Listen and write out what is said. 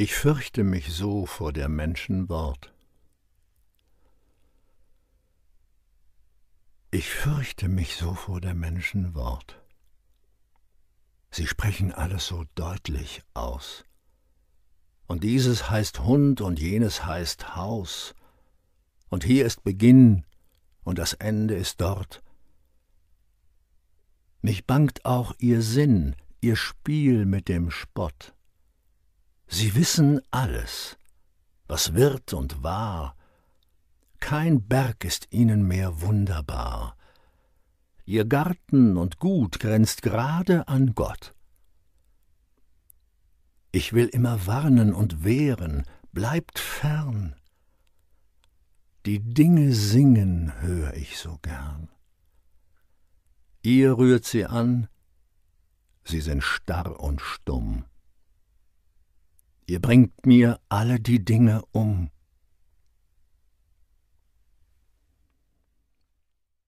Ich fürchte mich so vor der Menschen Wort. Ich fürchte mich so vor der Menschen Wort. Sie sprechen alles so deutlich aus. Und dieses heißt Hund und jenes heißt Haus. Und hier ist Beginn und das Ende ist dort. Mich bangt auch ihr Sinn, ihr Spiel mit dem Spott. Sie wissen alles, was wird und war. Kein Berg ist ihnen mehr wunderbar. Ihr Garten und Gut grenzt gerade an Gott. Ich will immer warnen und wehren, bleibt fern. Die Dinge singen hör ich so gern. Ihr rührt sie an, sie sind starr und stumm. Ihr bringt mir alle die Dinge um.